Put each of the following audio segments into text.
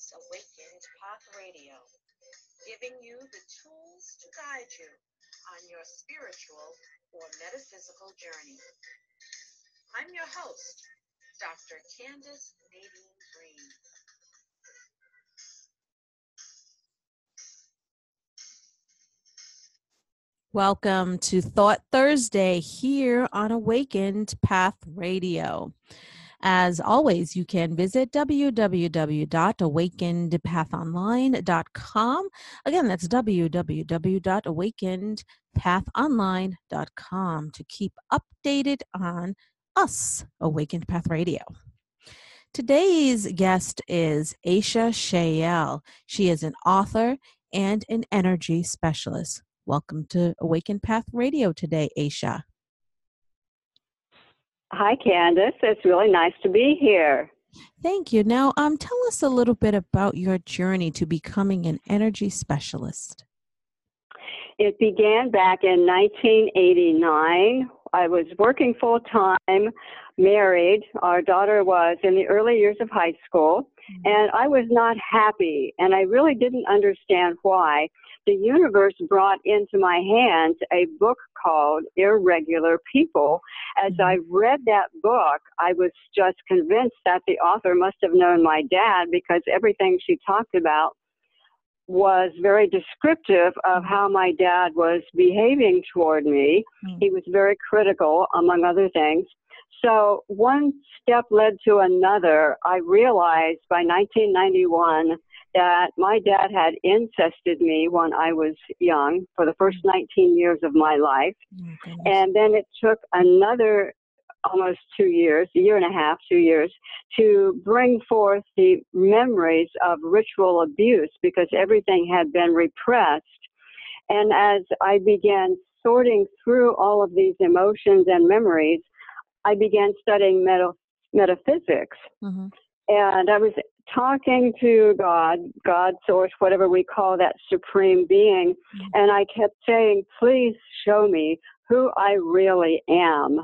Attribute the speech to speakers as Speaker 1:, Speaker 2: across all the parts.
Speaker 1: is Awakened Path Radio, giving you the tools to guide you on your spiritual or metaphysical journey. I'm your host, Dr. Candace Nadine Green.
Speaker 2: Welcome to Thought Thursday here on Awakened Path Radio. As always, you can visit www.awakenedpathonline.com. Again, that's www.awakenedpathonline.com to keep updated on us, Awakened Path Radio. Today's guest is Aisha Chayel. She is an author and an energy specialist. Welcome to Awakened Path Radio today, Aisha.
Speaker 3: Hi, Candace. It's really nice to be here.
Speaker 2: Thank you. Now, tell us a little bit about your journey to becoming an energy specialist.
Speaker 3: It began back in 1989. I was working full-time, married. Our daughter was in the early years of high school, and I was not happy, and I really didn't understand why. The universe brought into my hands a book called Irregular People. As I read that book, I was just convinced that the author must have known my dad because everything she talked about was very descriptive of how my dad was behaving toward me. He was very critical, among other things. So one step led to another. I realized by 1991 that my dad had incested me when I was young for the first 19 years of my life. And then it took another almost 2 years, a year and a half, 2 years, to bring forth the memories of ritual abuse because everything had been repressed. And as I began sorting through all of these emotions and memories, I began studying metaphysics. And I was talking to God, source, whatever we call that supreme being, and I kept saying, please show me who I really am.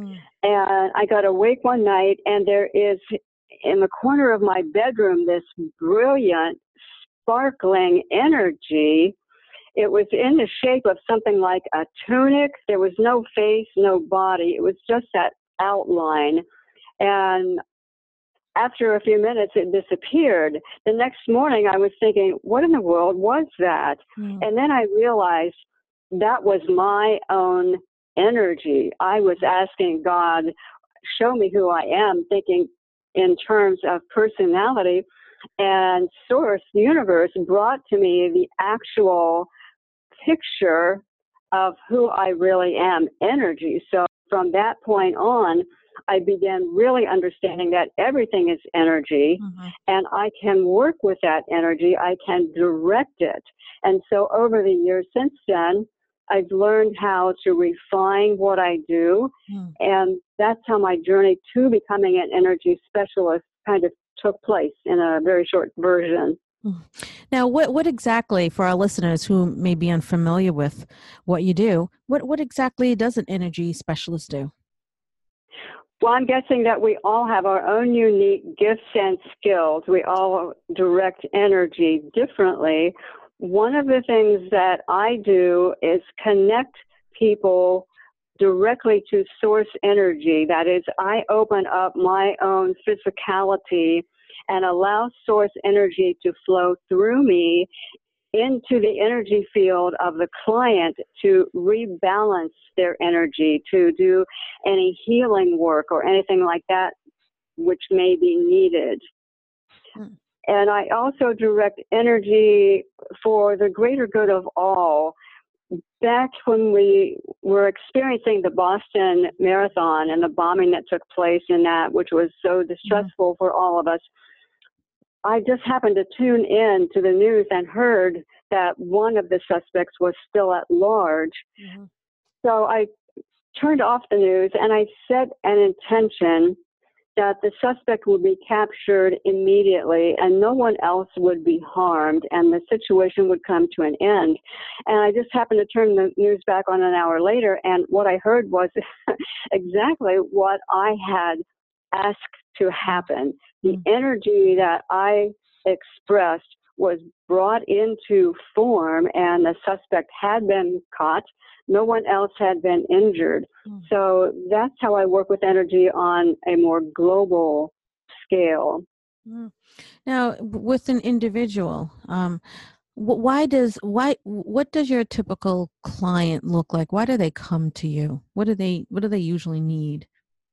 Speaker 3: And I got awake one night, and there is in the corner of my bedroom this brilliant, sparkling energy. It was in the shape of something like a tunic. There was no face, no body. It was just that outline. And after a few minutes, it disappeared. The next morning, I was thinking, what in the world was that? And then I realized that was my own energy. I was asking God, show me who I am, thinking in terms of personality. And Source, the universe, brought to me the actual picture of who I really am, energy. So from that point on, I began really understanding that everything is energy, and I can work with that energy. I can direct it. And so over the years since then, I've learned how to refine what I do, and that's how my journey to becoming an energy specialist kind of took place in a very short version.
Speaker 2: Now, what exactly, for our listeners who may be unfamiliar with what you do, what exactly does an energy specialist do?
Speaker 3: Well, I'm guessing that we all have our own unique gifts and skills. We all direct energy differently. One of the things that I do is connect people directly to source energy. That is, I open up my own physicality and allow source energy to flow through me into the energy field of the client to rebalance their energy, to do any healing work or anything like that which may be needed. And I also direct energy for the greater good of all. Back when we were experiencing the Boston Marathon and the bombing that took place in that, which was so distressful for all of us, I just happened to tune in to the news and heard that one of the suspects was still at large. So I turned off the news and I set an intention that the suspect would be captured immediately and no one else would be harmed and the situation would come to an end. And I just happened to turn the news back on an hour later, and what I heard was exactly what I had asked to happen. The energy that I expressed was brought into form, and the suspect had been caught. No one else had been injured. So that's how I work with energy on a more global scale.
Speaker 2: Now, with an individual, what does your typical client look like? Why do they come to you? What do they usually need?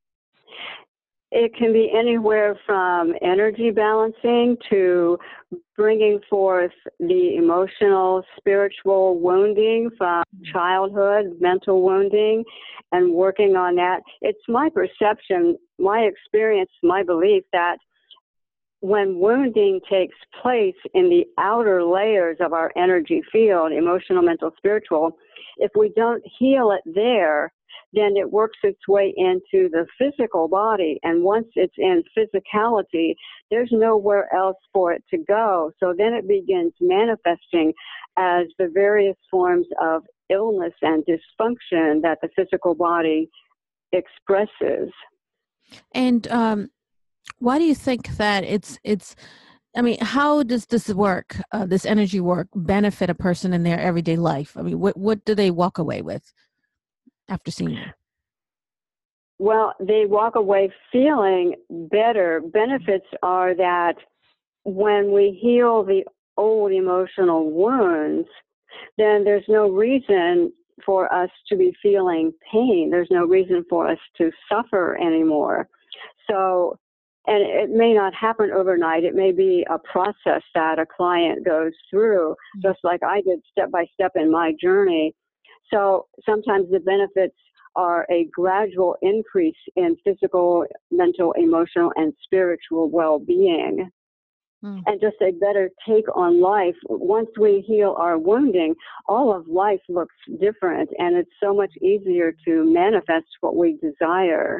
Speaker 3: It can be anywhere from energy balancing to bringing forth the emotional, spiritual wounding from childhood, mental wounding, and working on that. It's my perception, my experience, my belief that when wounding takes place in the outer layers of our energy field, emotional, mental, spiritual, if we don't heal it there, then it works its way into the physical body. And once it's in physicality, there's nowhere else for it to go. So then it begins manifesting as the various forms of illness and dysfunction that the physical body expresses.
Speaker 2: And why do you think that I mean, how does this work, this energy work, benefit a person in their everyday life? I mean, what do they walk away with after seeing you?
Speaker 3: Well, they walk away feeling better. Benefits are that when we heal the old emotional wounds, then there's no reason for us to be feeling pain. There's no reason for us to suffer anymore. So, and it may not happen overnight. It may be a process that a client goes through, just like I did step by step in my journey. So sometimes the benefits are a gradual increase in physical, mental, emotional, and spiritual well-being. And just a better take on life. Once we heal our wounding, all of life looks different, and it's so much easier to manifest what we desire.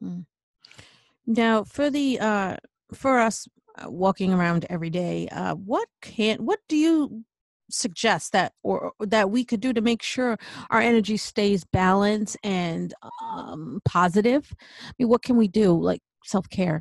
Speaker 2: Now, for us walking around every day, what do you suggest that we could do to make sure our energy stays balanced and positive? I mean, what can we do, like self-care?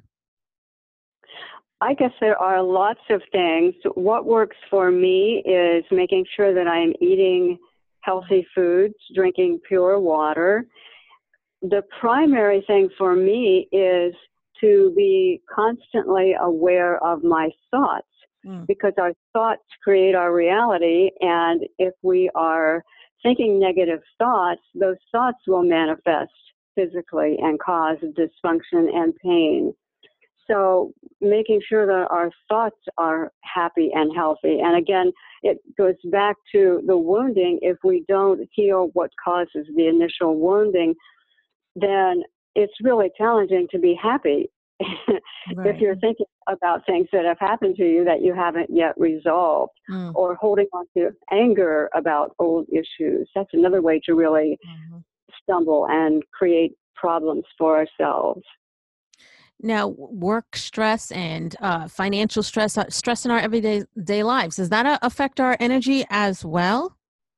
Speaker 3: I guess there are lots of things. What works for me is making sure that I am eating healthy foods, drinking pure water. The primary thing for me is to be constantly aware of my thoughts, because our thoughts create our reality. And if we are thinking negative thoughts, those thoughts will manifest physically and cause dysfunction and pain. So making sure that our thoughts are happy and healthy. And again, it goes back to the wounding. If we don't heal what causes the initial wounding, then it's really challenging to be happy.
Speaker 2: Right.
Speaker 3: If you're thinking about things that have happened to you that you haven't yet resolved, or holding on to anger about old issues, that's another way to really stumble and create problems for ourselves.
Speaker 2: Now, work stress and financial stress in our everyday lives, does that affect our energy as well?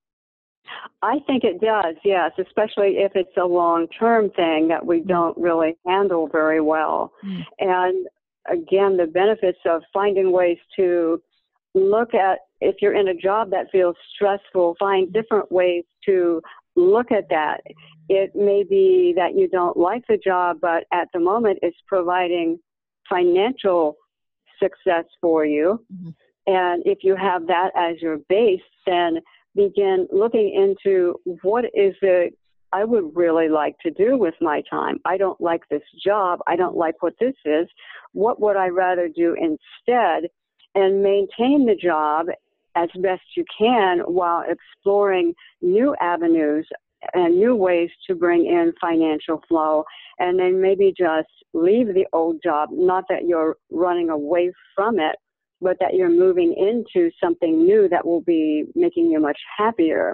Speaker 3: I think it does, yes, especially if it's a long-term thing that we don't really handle very well. And again, the benefits of finding ways to look at, if you're in a job that feels stressful, find different ways to look at that. It may be that you don't like the job, but at the moment it's providing financial success for you. And if you have that as your base, then begin looking into what is it I would really like to do with my time. I don't like this job. I don't like what this is. What would I rather do instead? And maintain the job as best you can while exploring new avenues and new ways to bring in financial flow. And then maybe just leave the old job, not that you're running away from it, but that you're moving into something new that will be making you much happier.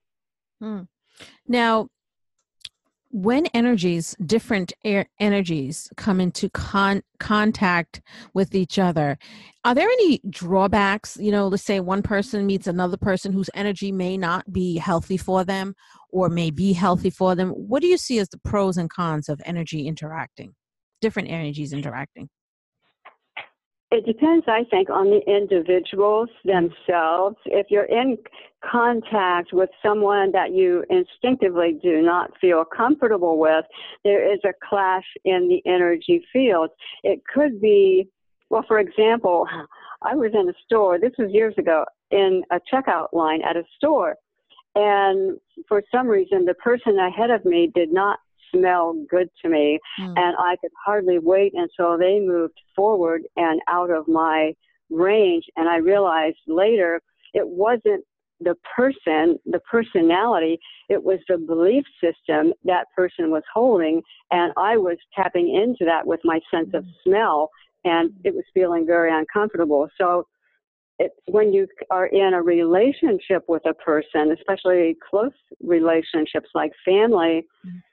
Speaker 2: Now, when different energies come into contact with each other, are there any drawbacks? You know, let's say one person meets another person whose energy may not be healthy for them or may be healthy for them. What do you see as the pros and cons of different energies interacting?
Speaker 3: It depends, I think, on the individuals themselves. If you're in contact with someone that you instinctively do not feel comfortable with, there is a clash in the energy field. It could be, well, for example, I was in a store, this was years ago, in a checkout line at a store. And for some reason, the person ahead of me did not smell good to me, and I could hardly wait until they moved forward and out of my range. And I realized later it wasn't the person, the personality, it was the belief system that person was holding, and I was tapping into that with my sense of smell, and it was feeling very uncomfortable. So it's when you are in a relationship with a person, especially close relationships like family,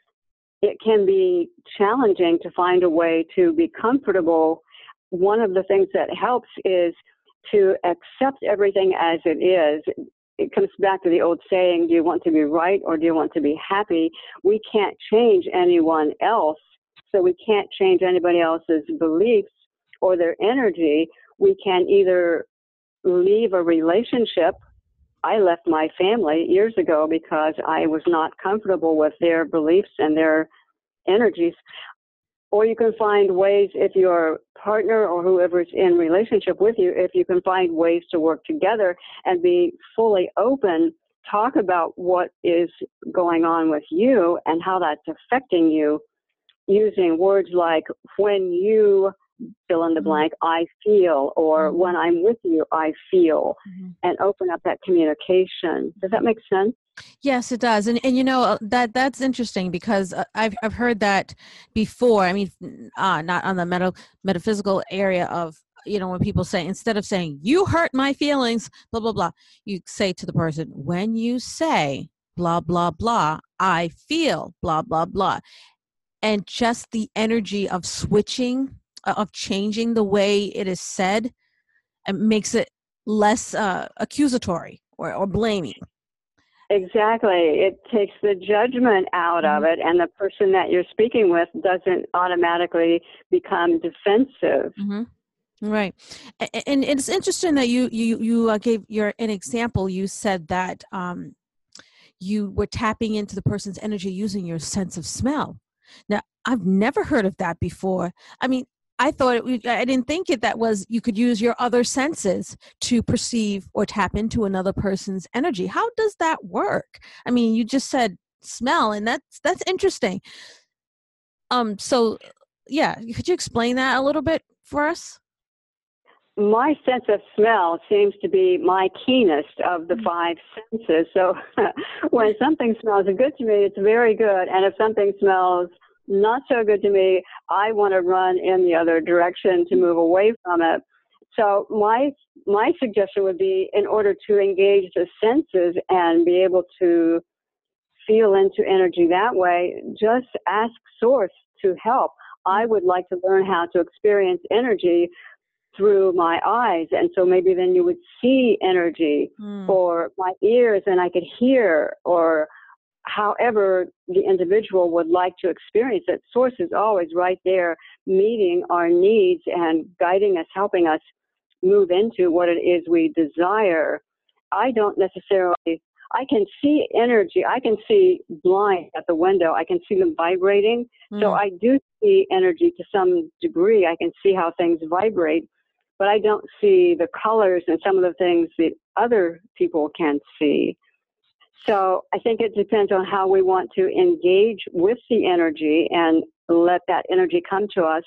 Speaker 3: it can be challenging to find a way to be comfortable. One of the things that helps is to accept everything as it is. It comes back to the old saying, do you want to be right or do you want to be happy? We can't change anyone else, so we can't change anybody else's beliefs or their energy. We can either leave a relationship. I left my family years ago because I was not comfortable with their beliefs and their energies. Or you can find ways, if your partner or whoever's in relationship with you, if you can find ways to work together and be fully open, talk about what is going on with you and how that's affecting you, using words like, when you fill in the blank, I feel, or when I'm with you, I feel, and open up that communication. Does that make sense?
Speaker 2: Yes, it does. And you know, that's interesting because I've heard that before. I mean, not on the metaphysical area of, you know, when people say, instead of saying, you hurt my feelings, blah, blah, blah, you say to the person, when you say blah, blah, blah, I feel blah, blah, blah. And just the energy of switching, of changing the way it is said, makes it less accusatory or blaming.
Speaker 3: Exactly. It takes the judgment out of it, and the person that you're speaking with doesn't automatically become defensive.
Speaker 2: Right. And it's interesting that you gave an example. You said that you were tapping into the person's energy using your sense of smell. Now, I've never heard of that before. I mean, I thought I didn't think that was, you could use your other senses to perceive or tap into another person's energy. How does that work? I mean, you just said smell, and that's interesting. So yeah, could you explain that a little bit for us?
Speaker 3: My sense of smell seems to be my keenest of the five senses. So when something smells good to me, it's very good. And if something smells not so good to me, I want to run in the other direction to move away from it. So my suggestion would be, in order to engage the senses and be able to feel into energy that way, just ask Source to help. I would like to learn how to experience energy through my eyes, and so maybe then you would see energy, or my ears and I could hear, or however the individual would like to experience it. Source is always right there, meeting our needs and guiding us, helping us move into what it is we desire. I don't necessarily, I can see energy. I can see blinds at the window. I can see them vibrating. So I do see energy to some degree. I can see how things vibrate, but I don't see the colors and some of the things that other people can see. So I think it depends on how we want to engage with the energy and let that energy come to us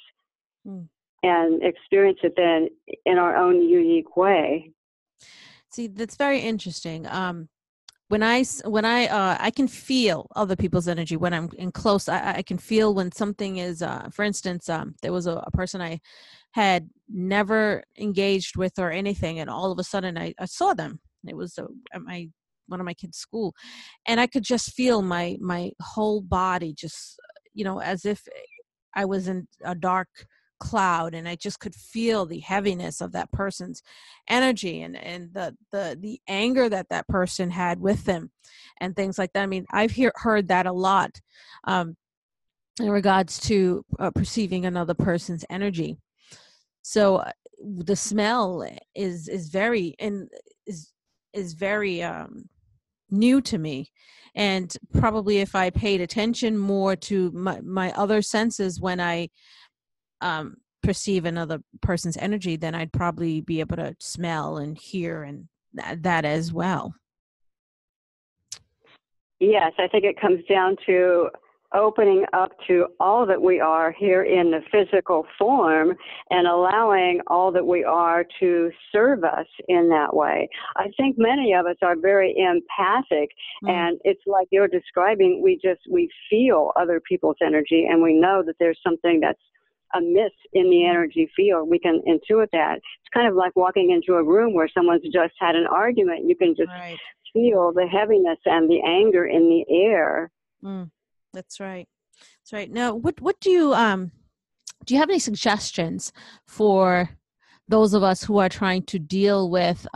Speaker 3: and experience it then in our own unique way.
Speaker 2: See, that's very interesting. When I can feel other people's energy when I'm in close. I can feel when something is, for instance, there was a person I had never engaged with or anything, and all of a sudden I saw them. It was at one of my kids' school, and I could just feel my whole body just, as if I was in a dark cloud, and I just could feel the heaviness of that person's energy and the anger that person had with them and things like that. I mean, I've heard that a lot in regards to perceiving another person's energy. So the smell is very is very new to me. And probably if I paid attention more to my other senses when I perceive another person's energy, then I'd probably be able to smell and hear and that as well.
Speaker 3: Yes, I think it comes down to opening up to all that we are here in the physical form and allowing all that we are to serve us in that way. I think many of us are very empathic, and it's like you're describing, we feel other people's energy, and we know that there's something that's amiss in the energy field. We can intuit that. It's kind of like walking into a room where someone's just had an argument. You can just feel the heaviness and the anger in the air.
Speaker 2: That's right. That's right. Now, what do you have any suggestions for those of us who are trying to deal with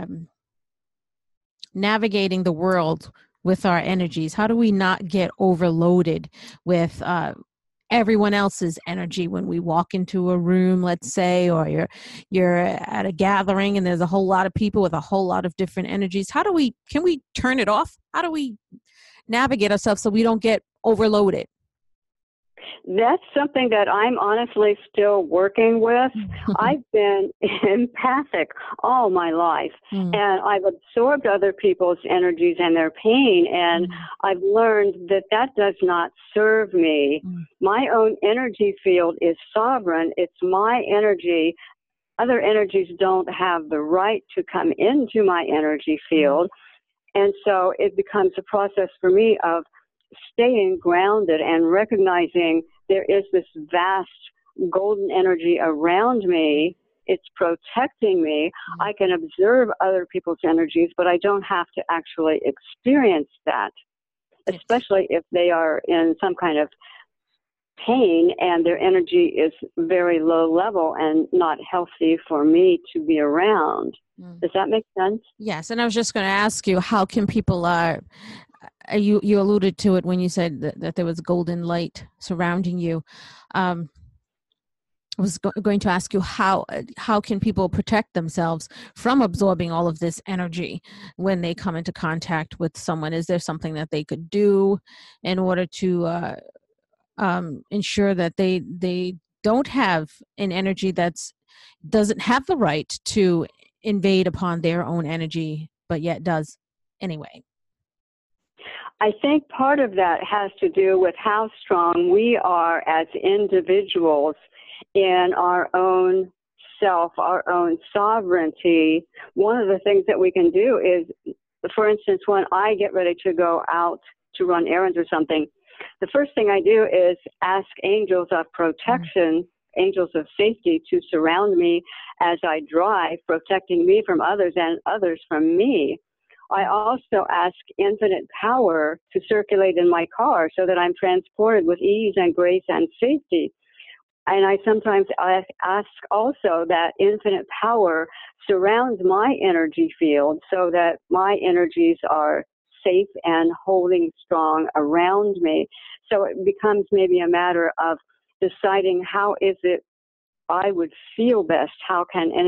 Speaker 2: navigating the world with our energies? How do we not get overloaded with everyone else's energy when we walk into a room, let's say, or you're at a gathering and there's a whole lot of people with a whole lot of different energies? Can we turn it off? How do we navigate ourselves so we don't get overloaded?
Speaker 3: That's something that I'm honestly still working with. I've been empathic all my life, and I've absorbed other people's energies and their pain, and I've learned that does not serve me. My own energy field is sovereign. It's my energy. Other energies don't have the right to come into my energy field. And so it becomes a process for me of staying grounded and recognizing there is this vast golden energy around me. It's protecting me. I can observe other people's energies, but I don't have to actually experience that, especially if they are in some kind of pain and their energy is very low level and not healthy for me to be around. Does that make sense?
Speaker 2: Yes. And I was just going to ask you, how can people, you alluded to it when you said that there was golden light surrounding you. I was going to ask you, how can people protect themselves from absorbing all of this energy when they come into contact with someone? Is there something that they could do in order to ensure that they don't have an energy doesn't have the right to invade upon their own energy, but yet does anyway?
Speaker 3: I think part of that has to do with how strong we are as individuals in our own self, our own sovereignty. One of the things that we can do is, for instance, when I get ready to go out to run errands or something, the first thing I do is ask angels of protection, angels of safety, to surround me as I drive, protecting me from others and others from me. I also ask infinite power to circulate in my car so that I'm transported with ease and grace and safety. And I sometimes ask also that infinite power surrounds my energy field so that my energies are safe and holding strong around me. So it becomes maybe a matter of deciding how is it I would feel best. How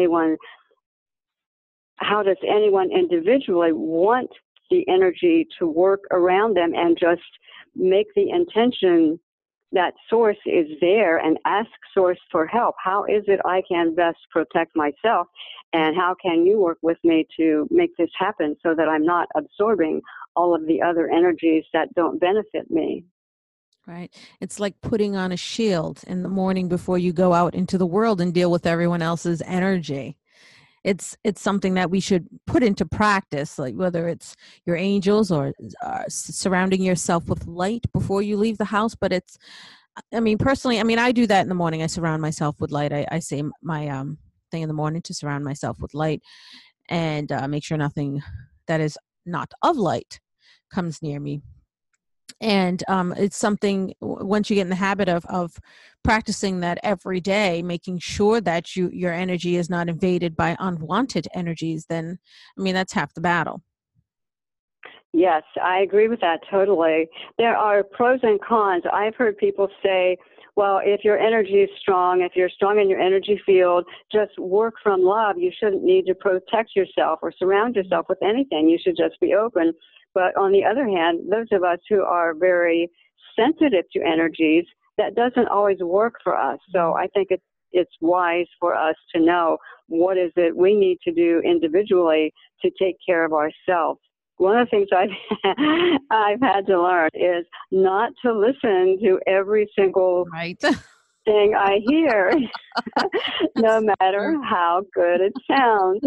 Speaker 3: does anyone individually want the energy to work around them, and just make the intention that source is there and ask source for help. How is it I can best protect myself, and how can you work with me to make this happen so that I'm not absorbing all of the other energies that don't benefit me?
Speaker 2: Right. It's like putting on a shield in the morning before you go out into the world and deal with everyone else's energy. It's something that we should put into practice, like whether it's your angels or surrounding yourself with light before you leave the house. But personally, I do that in the morning. I surround myself with light. I say my thing in the morning to surround myself with light and make sure nothing that is not of light comes near me. And it's something, once you get in the habit of practicing that every day, making sure that your energy is not invaded by unwanted energies, then, that's half the battle.
Speaker 3: Yes, I agree with that totally. There are pros and cons. I've heard people say, well, if your energy is strong, if you're strong in your energy field, just work from love. You shouldn't need to protect yourself or surround yourself with anything. You should just be open. But on the other hand, those of us who are very sensitive to energies, that doesn't always work for us. So I think it's wise for us to know what is it we need to do individually to take care of ourselves. One of the things I've had to learn is not to listen to every single
Speaker 2: Right.
Speaker 3: thing I hear, no matter how good it sounds.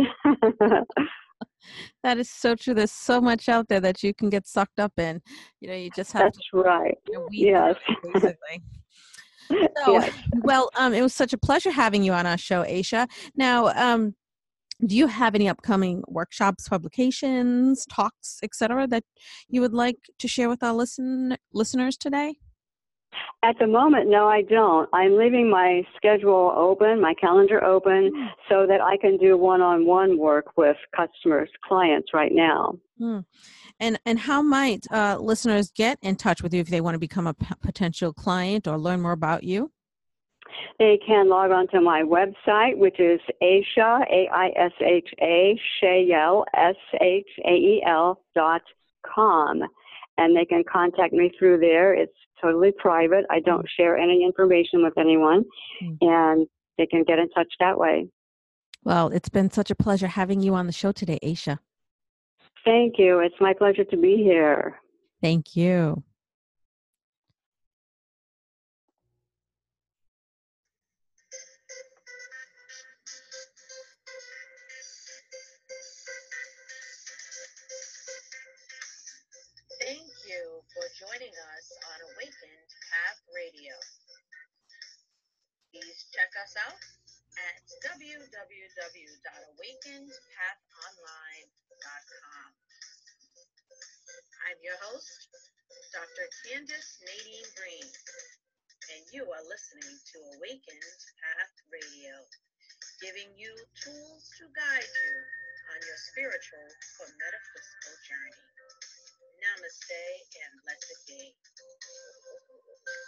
Speaker 2: That is so true. There's so much out there that you can get sucked up in. You just have
Speaker 3: That's right.
Speaker 2: to weed
Speaker 3: Yes.
Speaker 2: through it, basically. So,
Speaker 3: Yes.
Speaker 2: well, it was such a pleasure having you on our show, Aisha. Now, do you have any upcoming workshops, publications, talks, etc., that you would like to share with our listeners today?
Speaker 3: At the moment, no, I don't. I'm leaving my schedule open, my calendar open, so that I can do one-on-one work with customers, clients right now.
Speaker 2: And how might listeners get in touch with you if they want to become a potential client or learn more about you?
Speaker 3: They can log on to my website, which is Aisha, AISHA, Shael, SHAEL.com. And they can contact me through there. It's totally private. I don't share any information with anyone. And they can get in touch that way.
Speaker 2: Well, it's been such a pleasure having you on the show today, Aisha.
Speaker 3: Thank you. It's my pleasure to be here.
Speaker 2: Thank you.
Speaker 1: Thank you for joining us on Awakened Path Radio. Please check us out at www.awakenedpathonline.com. I'm your host, Dr. Candace Nadine Green, and you are listening to Awakened Path Radio, giving you tools to guide you on your spiritual or metaphysical journey. Namaste and blessed day.